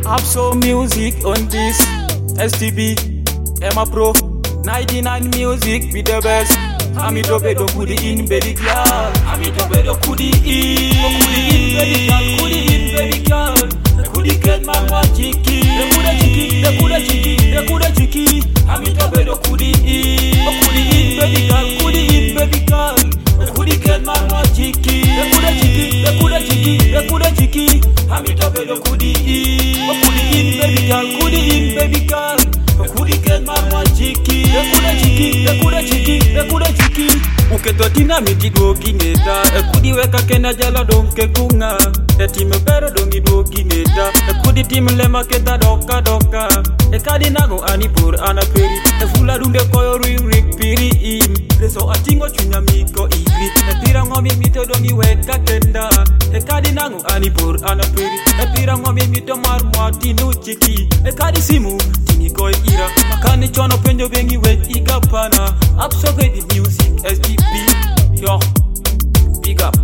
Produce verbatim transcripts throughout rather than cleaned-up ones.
Abso music on this S T B, Emma Pro, ninety-nine music be the best. Ami dobe do kudi in baby girl. Ami dobe do kudi in. Kudi in baby girl, kudi in baby girl. Kudi get mama chiki. De kuda chiki, de kuda chiki, de kuda chiki. Ami dobe do kudi in. Kudi in baby girl, kudi in baby girl. Kudi get mama chiki. De kuda chiki, de kuda chiki, de kuda chiki. Ami dobe do kudi in. Kudi in baby girl, kudi in baby girl. Kudi get mama chiki. De kuda chiki, de kuda chiki, de kuda chiki. Uketo tina miti duogi neta. Ekudi weka kena jala donke kunga. Etime pero dongi duogi neta. Ekudi time lema keta doka doka. Ekadi nago anipur anaperi. Efula dunde koyo rik piri im. Reso atingo chunya miko igri. Epira ngomi mito dongi weka kenda. Ekadi nago anipur anaperi. Epira ngomi mito marmwa tinu chiki. Ekadi simu tini koi ira. Makani chono penjo bengi wek igapana. Absorbe the music S T B, yo, big up.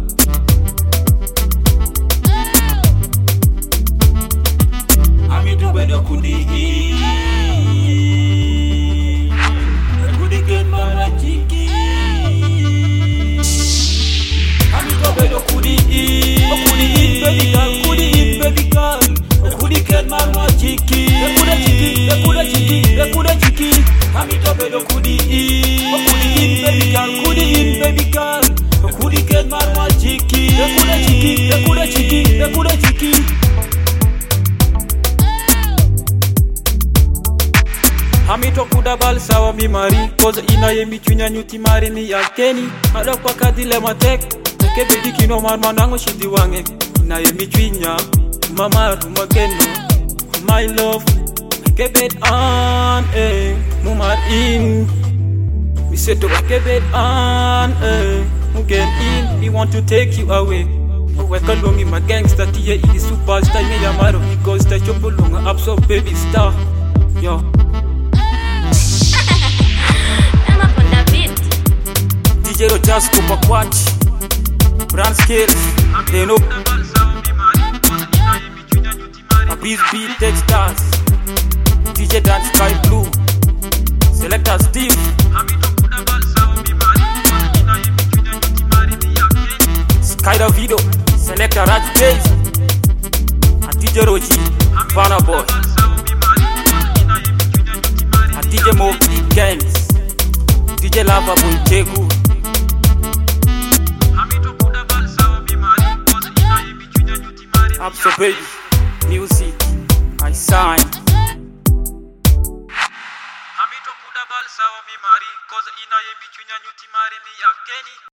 Ami dobe do kudi in. Kudi get mama chiki. Ami dobe do kudi in. Kudi in baby girl, kudi in baby girl. Kudi get mama chiki. De kuda chiki, de kuda chiki, de kuda chiki. Ami dobe do kudi in. Kudi in baby girl, kudi in baby girl. Kudi get mama chiki. De kuda chiki, de kuda chiki, de kuda chiki. Ami to kuda bal sawa mi mari. Koza ina ye mi chunya nyuti mari ni ya keni. Ada kwa kadile matek. Teke bedi kino man manango shidi wange. Ina ye mi chunya. Mama rumageno. My love. Keep it on, eh. Mumar in. We said to keep it on, eh. Who get in? We want to take you away. We're calling my gangster. Tia is superstar. Me yamaro because the chopolonga abso baby star. Yo. Emma on the beat. D J Rojas Kupa Quatch. Brand skills. They know. A breeze beat Texas. D J Dance Sky Blue. Selector Steve. Sky Davido. Selector Raj Days. And D J Roji. Vanna Boy. And D J Mo Gangs. D J Lava Boy Jegu. Abso baby. Music. I sign. Sawa mi mari, koza ina ye mi chunya nyuti mari mi yakeni.